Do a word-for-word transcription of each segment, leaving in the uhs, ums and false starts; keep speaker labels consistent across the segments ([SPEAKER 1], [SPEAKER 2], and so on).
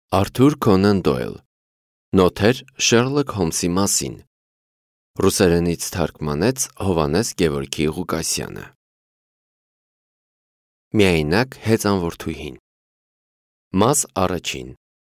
[SPEAKER 1] Արթուր Քոնան Դոյլ Նոթեր Շերլոք Հոլմսի մասին Ռուսերենից թարգմանեց Հովհաննես Գևորգի Ղուկասյանը Միայնակ հեծանվորդուհին Մաս առաջին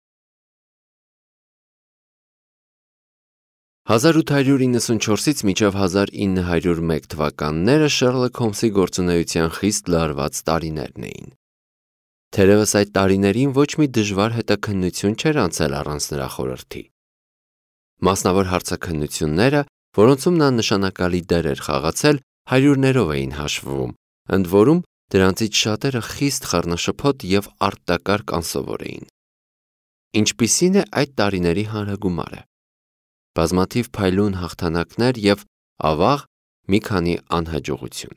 [SPEAKER 1] հազար ութ հարյուր իննսունչորսից մինչև հազար ինը հարյուր մեկ թվականները Շերլոք Հոլմսի գործունեության խիստ լարված տարիներն էին։ Թերևս այդ տարիներին ոչ մի դժվար հետաքննություն չէր անցել առանց նրա խորհրդի։ Մասնավոր հարցաքննությունները, որոնցում նա նշանակալի դեր էր խաղացել, հարյուրներով էին հաշվվում, ընդ որում դրանցից շատերը խիստ խառնաշփոթ եւ արտակարգ անսովոր էին։ Ինչպիսին է այդ տարիների հանրագումարը։ Բազմաթիվ փայլուն հաղթանակներ եւ ավաղ մի քանի անհաջողություն։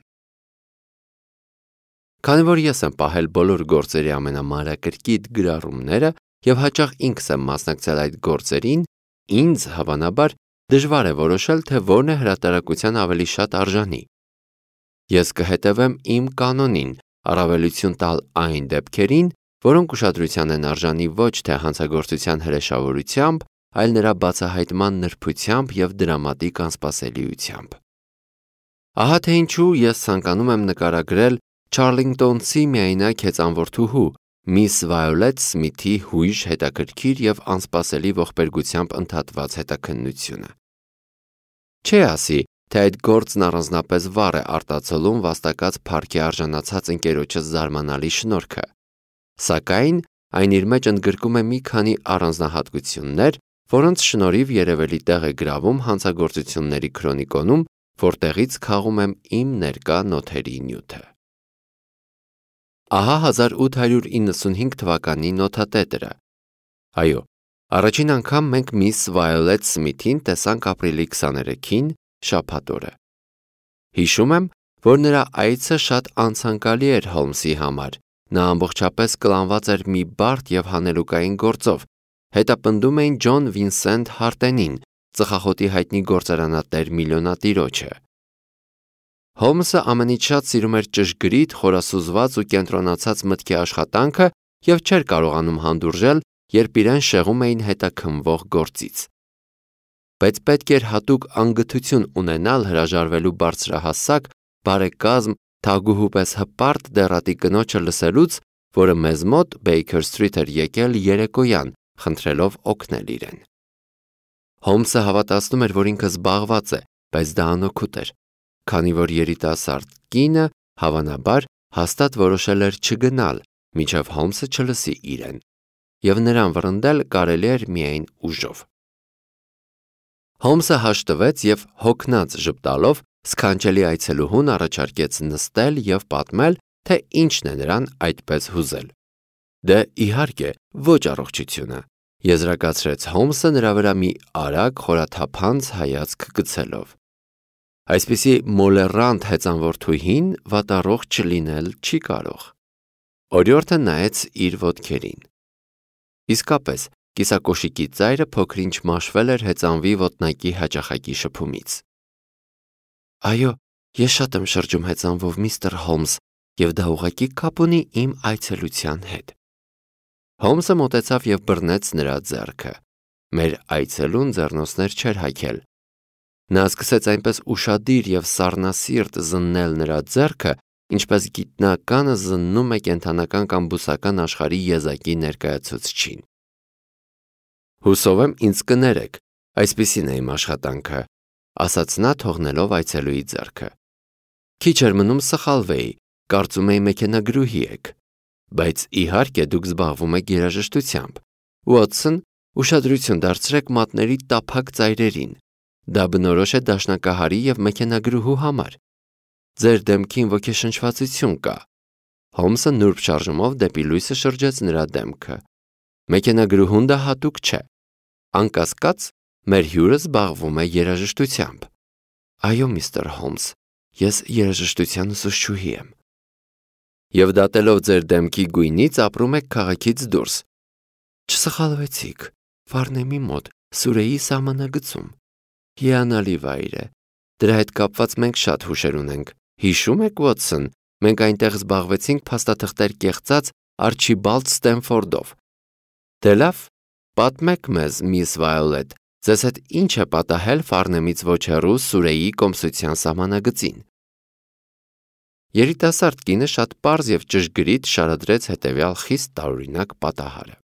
[SPEAKER 1] Քանի որ ես եմ պահել բոլոր գործերի ամենամանրակրկիտ գրառումները եւ հաճախ ինքս եմ մասնակցել այդ գործերին, ինձ հավանաբար դժվար է որոշել, թե որն է հրատարակության ավելի շատ արժանի։ Ես կհետևեմ իմ կանոնին, առավելություն տալ այն դեպքերին, որոնք ուշադրության են արժանի ոչ թե հանցագործության հրեշավորությամբ, այլ նրա բացահայտման նրբությամբ եւ դրամատիկ անսպասելիությամբ։ Ահա թե ինչու ես ցանկանում եմ նկարագրել Չարլինգտոնցի միայնակ հեծանվորդուհու Միս Վայոլեթ Սմիթի հույժ հետաքրքիր եւ անսպասելի ողբերգությամբ ընդհատված հետաքննությունը։ Չէ ասի, թե այդ գործն առանձնապես վառ է արտացոլում վաստակած փառքի արժանացած ընկերոջս զարմանալի շնորհքը, սակայն այն իր մեջ ընդգրկում է մի քանի առանձնահատկություններ, որոնց շնորհիվ երևելի տեղ է գրավում հանցագործությունների քրոնիկոնում, որտեղից քաղում եմ իմ ներկա նոթերի նյութը։ Ահա հազար ութ հարյուր իննսունհինգ թվականի նոթատետրը։ Այո, առաջին անգամ մենք Միս Վայոլեթ Սմիթին տեսանք ապրիլի քսաներեքին, շաբաթ օրը։ Հիշում եմ, որ նրա այցը շատ անցանկալի էր Հոլմսի համար։ Նա ամբողջապես կլանված էր մի բարդ եւ հանելուկային գործով, հետապնդում էին Ջոն Վինսենտ Հարտենին, ծխախոտի հայտնի գործարանատեր միլիոնատիրոջը։ Հոլմսը ամենից շատ սիրում էր ճշգրիտ, խորասուզված ու կենտրոնացած մտքի աշխատանքը եւ չէր կարողանում հանդուրժել, երբ իրեն շեղում էին հետաքննվող գործից։ Բայց պետք էր հատուկ անգթություն ունենալ հրաժարվելու բարձրահասակ, բարեկազմ, թագուհու պես հպարտ դեռատի կնոջը լսելուց, որը մեզ մոտ Բեյքեր Սթրիթ էր եկել երեկոյան, խնդրելով օգնել իրեն։ Հոլմսը հավատացնում էր, որ ինքը զբաղված է, բայց դա անօգուտ էր, քանի որ երիտասարդ կինը, հավանաբար, հաստատ որոշել էր չգնալ, մինչև Հոլմսը չլսի իրեն, եւ նրան վռնդել կարելի էր միայն ուժով։ Հոլմսը հաշտվեց եւ հոգնած ժպտալով սքանչելի այցելուհուն առաջարկեց նստել եւ պատմել, թե ինչն է նրան այդպես հուզել։ Դե իհարկե, ոչ առողջությունը, եզրակացրեց Հոլմսը նրա վրա մի արագ խորաթափանց հայացք գցելով։ Այսպիսի մոլեռանդ հեծանվորդուհին վատառողջ չլինել չի կարող։ Օրիորդը նայեց իր ոտքերին։ Իսկապես, կիսակոշիկի ծայրը փոքրինչ մաշվել էր հեծանվի ոտնակի հաճախակի շփումից։ Այո, ես շատ եմ շրջում հեծանվով, միստր Հոլմս, եւ դա ուղղակի կապ ունի իմ այցելության հետ։ Հոլմսը մոտեցավ եւ բռնեց նրա ձեռքը։ Մեր այցելուն ձեռնոցներ չէր հագել։ Նա սկսեց այնպես ուշադիր եւ սառնասիրտ զննել նրա ձեռքը, ինչպես գիտնականը զննում է կենդանական կամ բուսական աշխարհի եզակի ներկայացուցչին։ Հուսով եմ ինձ կներեք, այսպիսին է իմ աշխատանքը, ասաց նա թողնելով այցելուի ձեռքը։ Քիչ էր մնում սխալվեի, կարծում էի մեքենագրուհի եք, բայց իհարկե դուք զբաղվում եք երաժշտությամբ։ Ուոտսոն, ուշադրություն դարձրեք մատների տափակ ծայրերին։ Դա բնորոշ է դաշնակահարի եւ մեքենագրուհու համար։ Ձեր դեմքին ոգեշնչվածություն կա։ Հոլմսը նուրբ շարժումով դեպի լույսը շրջեց նրա դեմքը։ Մեքենագրուհուն դա հատուկ չէ։ Անկասկած, մեր հյուրը զբաղվում է երաժշտությամբ։ Այո, միստր Հոլմս, ես երաժշտության ուսուցչուհի եմ։ Եվ դատելով ձեր դեմքի գույնից ապրում եք քաղաքից դուրս։ Չսխալվեցիք, Ֆարնեմի մոտ, Սուրեի սահմանագծում։ Հիանալի վայր է։ Դրա հետ կապված մենք շատ հուշեր ունենք։ Հիշում եք, Ուոտսոն, մենք այնտեղ զբաղվեցինք փաստաթղթեր կեղծած Արչիբալդ Սթենֆորդով։ Դե լավ, պատմեք մեզ, միս Վայոլետ, ձեզ հետ ինչ է պատահել Ֆարնեմից ոչ հեռու Սուրեի կոմսության սահմանագծին։ Երիտասարդ կինը շատ պարզ և ճշգրիտ շարադրեց հետևյալ խիստ տարօրինակ պատահարը։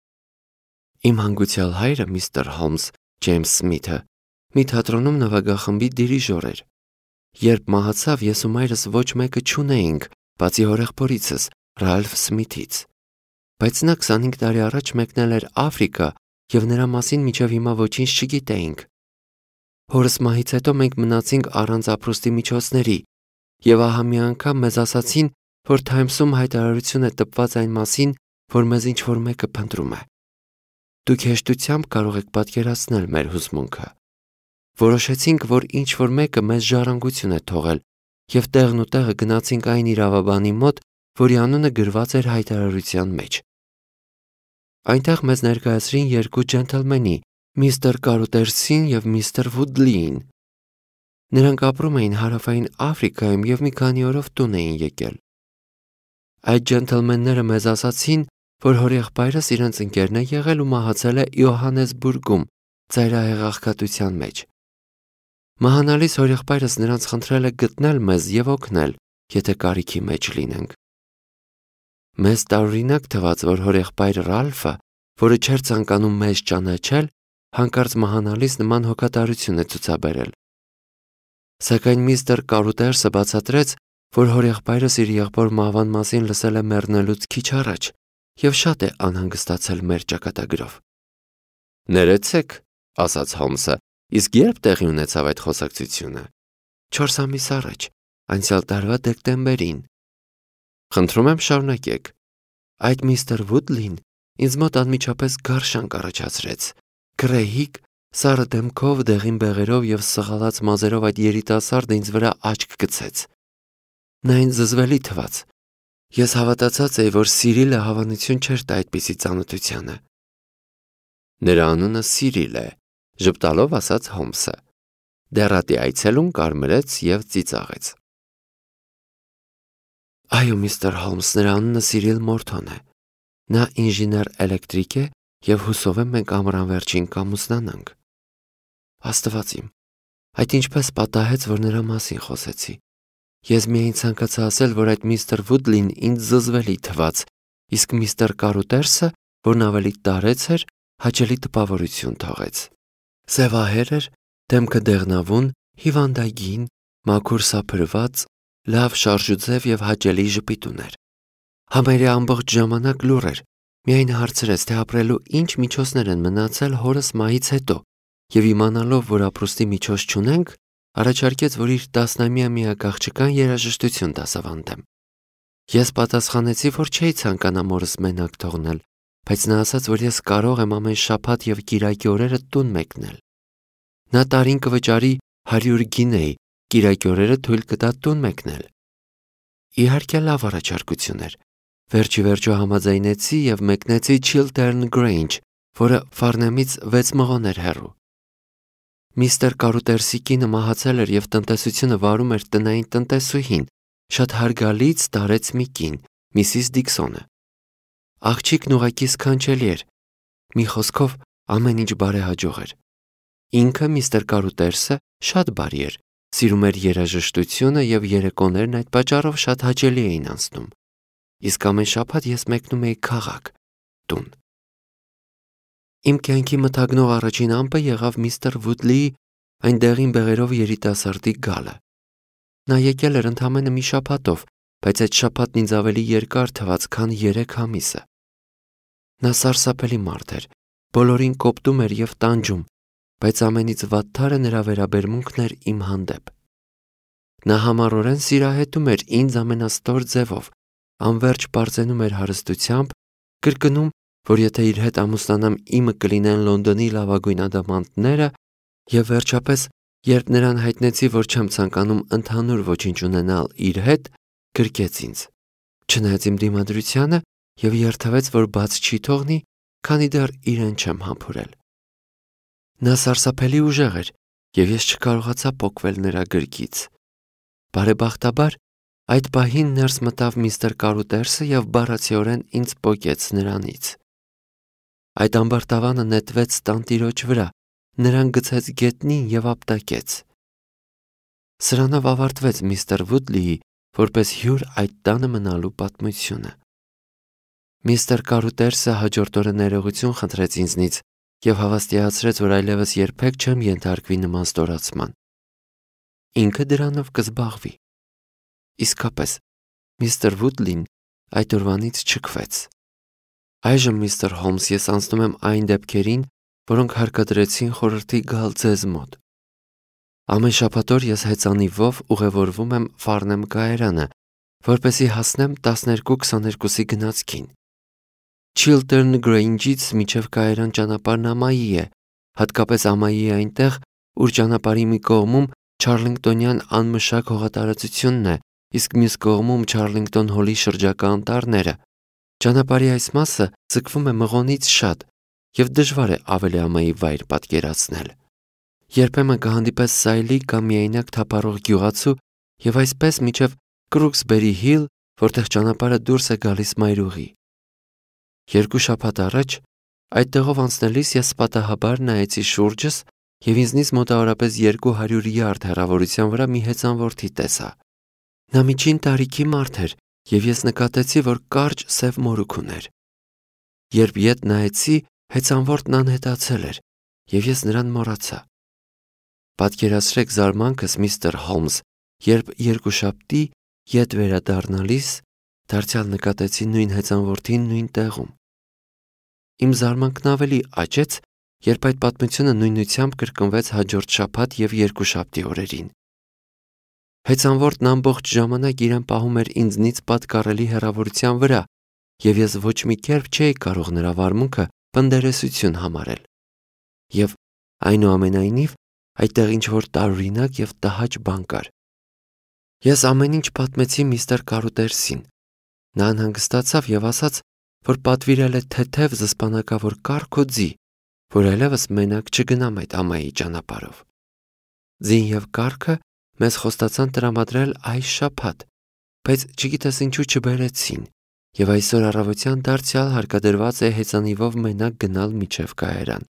[SPEAKER 1] Իմ հանգուցյալ հայրը, միստր Հոլմս, Ջեյմս Սմիթը, մի թատրոնում նվագախմբի դիրիժոր էր։ Երբ մահացավ, ես ու մայրս ոչ մեկը չունեինք, բացի հորեղբորիցս, Ռալֆ Սմիթից։ Բայց նա քսանհինգ տարի առաջ մեկնել էր Աֆրիկա և նրա մասին մինչև հիմա ոչինչ չգիտեինք։ Հորս մահից հետո մենք մնացինք առանց ապրուստի միջոցների, և ահա մի անգամ մեզ ասացին, որ Թայմսում հայտարարություն է տպված այն մասին, որ մեզ ինչ-որ մեկը փնտրում է։ Դուք հեշտությամբ կարող եք պատկերացնել մեր հուզմունքը։ Որոշեցինք, որ ինչ-որ մեկը մեզ ժառանգություն է թողել, և տեղն ու տեղը գնացինք այն իրավաբանի մոտ, որի անունը գրված էր հայտարարության մեջ։ Այնտեղ մեզ ներկայացրին երկու ջենթլմենի, միստր Կարուտերսին և միստր Վուդլիին։ Նրանք ապրում էին Հարավային Աֆրիկայում և մի քանի օրով տուն էին եկել։ Այդ ջենթլմենները մեզ ասացին, որ հորեղբայրս իրենց ընկերն է եղել ու մահացել է Յոհաննեսբուրգում, ծայրահեղ աղքատության մեջ։ Մահանալիս հորեղբայրս նրանց խնդրել է գտնել մեզ և օգնել, եթե կարիքի մեջ լինենք։ Մեզ տարօրինակ թվաց, որ հորեղբայր Ռալֆը, որը չէր ցանկանում մեզ ճանաչել, հանկարծ մահանալիս նման հոգատարություն է ցուցաբերել։ Սակայն միստր Կարուտերսը բացատրեց, որ հորեղբայրս իր եղբոր մահվան մասին լսել է մեռնելուց քիչ առաջ և շատ է անհանգստացել մեր ճակատագրով։ Ներեցեք, ասաց Հոլմսը, իսկ երբ տեղի ունեցավ այդ խոսակցությունը։ Չորս ամիս առաջ, անցյալ տարվա դեկտեմբերին։ Խնդրում եմ շարունակեք։ Այդ միստր Վուդլին ինձ մոտ անմիջապես գարշանք առաջացրեց։ Գռեհիկ, սառը դեմքով, դեղին բեղերով և սղալած մազերով այդ երիտասարդը ինձ վրա աչք գցեց։ Նա ինձ զզվելի թվաց։ Ես հավատացած էի, որ Սիրիլը հավանություն չէր տա այդպիսի ծանոթությանը։ Նրա անունը Սիրիլ է, ժպտալով ասաց Հոլմսը։ Դեռատի այցելուն կարմրեց և ծիծաղեց։ Այո, միստր Հոլմս, նրա անունը Սիրիլ Մորթոն է։ Նա ինժեներ էլեկտրիկ է և հուսով եմ մենք ամռան վերջին կամուսնանանք։ Աստված իմ, այդ ինչպես պատահեց, որ նրա մասին խոսեցի։ Ես միայն ցանկացա ասել, որ այդ միստր Վուդլին ինձ զզվելի թվաց, իսկ միստր Կարուտերսը, որն ավելի տարեց էր, հաճելի տպավորություն թողեց։ Սևահեր էր, դեմքը դեղնավուն, հիվանդագին, մաքուր սափրված, լավ շարժուձև և հաճելի ժպիտուն էր։ Համարյա ամբողջ ժամանակ լուռ էր, միայն հարցրեց, թե ապրելու ինչ միջոցներ են մնացել հորս մահից հետո, և իմանալով, որ ապրուստի միջոց չունենք, առաջարկեց, որ իր տասնամյա միակ աղջկան երաժշտություն դասավանդեմ։ Ես պատասխանեցի, որ չէի ցանկանա մորս մենակ թողնել, բայց նա ասաց, որ ես կարող եմ ամեն շաբաթ և կիրակի օրերը տուն մեկնել։ Նա տարին կվճարի հարյուր գինեի, կիրակի օրերը թույլ կտա տուն մեկնել։ Իհարկե լավ առաջարկություն էր։ Վերջի վերջո համաձայնեցի և մեկնեցի Chiltern Grange, որը Ֆարնեմից վեց մղոն էր հեռու։ Միստր Կարուտերսի կինը մահացել էր և տնտեսությունը վարում էր տնային տնտեսուհին, շատ հարգալից տարեց մի կին, միսիս Դիքսոնը։ Աղջիկն ուղղակի սքանչելի էր։ Մի խոսքով, ամեն ինչ բարեհաջող էր։ Ինքը միստր Կարուտերսը շատ բարի էր, սիրում էր երաժշտությունը և երեկոներն այդ պատճառով շատ հաճելի էին անցնում։ Իսկ ամեն շաբաթ ես մեկնում էի քաղաք, տուն։ Իմ կյանքի մթագնող առաջին ամպը եղավ միստր Վուդլիի այն դեղին բեղերով երիտասարդի գալը։ Նա եկել էր ընդամենը մի շաբաթով, բայց այդ շաբաթն ինձ ավելի երկար թվաց, քան երեք ամիսը։ Նա սարսափելի մարդ էր, բոլորին կոպտում էր և տանջում, բայց ամենից վատթարը նրա վերաբերմունքն էր իմ հանդեպ։ Նա համառորեն սիրահետում էր ինձ ամենաստոր ձևով, անվերջ պարծենում էր հարստությամբ, կրկնում, որ եթե իր հետ ամուսնանամ, իմը կլինեն Լոնդոնի լավագույն ադամանդները, և վերջապես, երբ նրան հայտնեցի, որ չեմ ցանկանում ընդհանուր ոչինչ ունենալ իր հետ, գրկեց ինձ, չնայած իմ դիմադրությանը, և երդվեց, որ բաց չի թողնի, քանի դեռ իրեն չեմ համբուրել։ Նա սարսափելի ուժեղ էր, և ես չկարողացա պոկվել նրա գրկից։ Բարեբախտաբար, այդ պահին ներս մտավ միստր Կարուտերսը և բառացիորեն ինձ պոկեց նրանից։ Այդ ամբարտավանը նետվեց տանտիրոջ վրա, նրան գցեց գետնին և ապտակեց։ Սրանով ավարտվեց միստր Վուդլիի որպես հյուր այդ տանը մնալու պատմությունը։ Միստր Կարուտերսը հաջորդ օրը ներողություն խնդրեց ինձնից և հավաստիացրեց, որ այլևս երբեք չեմ ենթարկվի նման ստորացման։ Ինքը դրանով կզբաղվի։ Իսկապես, միստր Վուդլին այդ օրվանից չքվեց։ Այժմ, միստր Հոլմս, ես անցնում եմ այն դեպքերին, որոնք հարկադրեցին խորհրդի գալ ձեզ մոտ։ Ամեն շաբաթ օր ես հեծանիվով ուղևորվում եմ Ֆարնեմ կայարանը, որպեսզի հասնեմ տասներկու քսաներկուսի գնացքին։ Չիլտըրն Գրեյնջից մինչև կայարան ճանապարհն ամայի է, հատկապես ամայի է այնտեղ, ուր ճանապարհի մի կողմում Չարլինգտոնյան անմշակ հողատարածությունն է, իսկ մյուս կողմում Չարլինգտոն հոլի շրջակա անտառները։ Ճանապարհի այս մասը ձգվում է մղոնից շատ և դժվար է ավելի ամայի վայր պատկերացնել։ Երբեմն կհանդիպես սայլի կամ միայնակ թափառող գյուղացու և այսպես մինչև Կրուքսբերի Հիլ, որտեղ ճանապարհը դուրս է գալիս մայրուղի։ Երկու շաբաթ առաջ այդտեղով անցնելիս ես պատահաբար նայեցի շուրջս և ինձնից մոտավորապես երկու հարյուր յարդ հեռավորության վրա մի հեծանվորդի տեսա։ Նա միջին տարիքի մարդ էր և ես նկատեցի, որ կարճ սև մորուք ուներ։ Երբ ետ նայեցի, հեծանվորդն անհետացել էր և ես նրան մոռացա։ Պատկերացրեք զարմանքս, միստր Հոլմս, երբ երկուշաբթի ետ վերադառնալիս դարձյալ նկատեցի նույն հեծանվորդին նույն տեղում։ Իմ զարմանքն ավելի աճեց, երբ այդ պատմությունը նույնությամբ կրկնվեց հաջորդ շաբաթ և երկուշաբթի օրերին։ Հեծանվորդն ամբողջ ժամանակ իրեն պահում էր ինձնից պատկառելի հեռավորության վրա, և ես ոչ մի կերպ չէի կարող նրա վարմունքը պնդերեսություն համարել։ Եվ այնուամենայնիվ այդտեղ ինչ-որ տարօրինակ և տհաճ բան կար։ Ես ամեն ինչ պատմեցի միստր Կարուտերսին։ Նա անհանգստացավ և ասաց, որ պատվիրել է թեթև զսպանակավոր կառք ու ձի, որ այլևս մենակ չգնամ այդ ամայի ճանապարհով։ Ձին և կառքը մեզ խոստացան տրամադրել այս շաբաթ, բայց չգիտես ինչու չբերեցին, և այսօր առավոտյան դարձյալ հարկադրված է հեծանիվով մենակ գնալ մինչև կայարան։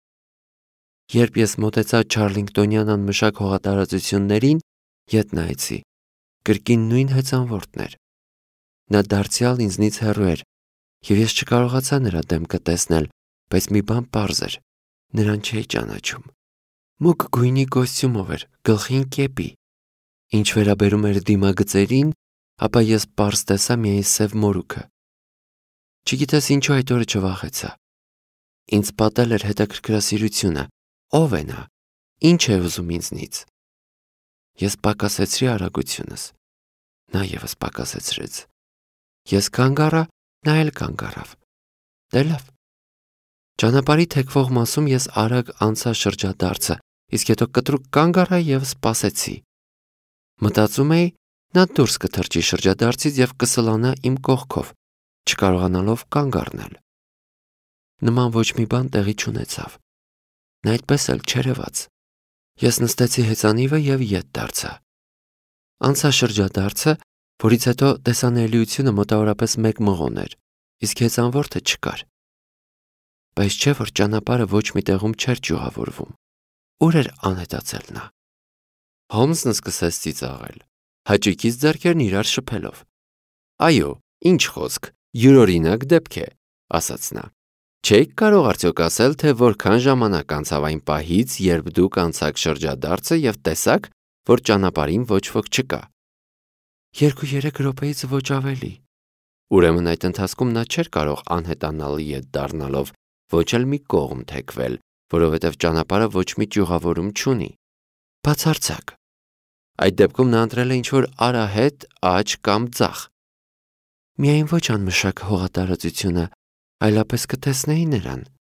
[SPEAKER 1] Երբ ես մոտեցա Չարլինգտոնյան անմշակ հողատարածություններին, ետ նայեցի, կրկին նույն հեծանվորդն էր։ Նա դարձյալ ինձնից հեռու էր, և ես չկարողացա նրա դեմքը տեսնել, բայց մի բան պարզ էր. նրան չէի ճանաչում։ Մուգ գույնի կոստյումով էր, գլխին կեպի։ Ինչ վերաբերում էր դիմագծերին, ապա ես պարզ տեսա միայն սև մորուքը։ Չգիտես ինչու այդ օրը չվախեցա։ Ինձ պատել էր հետաքրքրասիրությունը. ով է նա, ինչ է ուզում ինձնից։ Ես պակասեցրի արագությունս։ Նա ևս պակասեցրեց։ Ես կանգ առա, նա էլ կանգ առավ։ Դե լավ։ Ճանապարհի թեքվող մասում ես արագ անցա շրջադարձը, իսկ հետո կտրուկ կանգ առա և սպասեցի։ Մտածում էի, նա դուրս կթռչի շրջադարձից և կսլանա իմ կողքով, չկարողանալով կանգ առնել։ Նման ոչ մի բան տեղի չունեցավ։ Նա այդպես էլ չերևաց։ Ես նստեցի հեծանիվը և ետ դարձա։ Անցա շրջադարձը, որից հետո տեսանելիությունը մոտավորապես մեկ մղոն էր, իսկ հեծանվորդը չկար։ Բայց չէ՞ որ ճանապարհը ոչ մի տեղում չէր ճյուղավորվում։ Ուր էր անհետացել նա։ Հոլմսն սկսեց ծիծաղել, հաճույքից ձեռքերն իրար շփելով։ Այո, ինչ խոսք, յուրօրինակ դեպք է, ասաց նա։ Չէիք կարող արդյոք ասել, թե որքան ժամանակ անցավ այն պահից, երբ դուք անցաք շրջադարձը և տեսաք, որ ճանապարհին ոչ ոք չկա։ Երկու-երեք րոպեից ոչ ավելի։ Ուրեմն այդ ընթացքում նա չէր կարող անհետանալ ետ դառնալով, ոչ էլ մի կողմ թեքվել, որովհետև ճանապարհը ոչ մի ճյուղավորում չունի։ Բացարձակ։ Այդ դեպքում նա ընտրել է ինչ-որ արահետ, աջ կամ ձախ։ Միայն ոչ անմշակ հողատարածությունը, այլապես կտեսնեի նրան։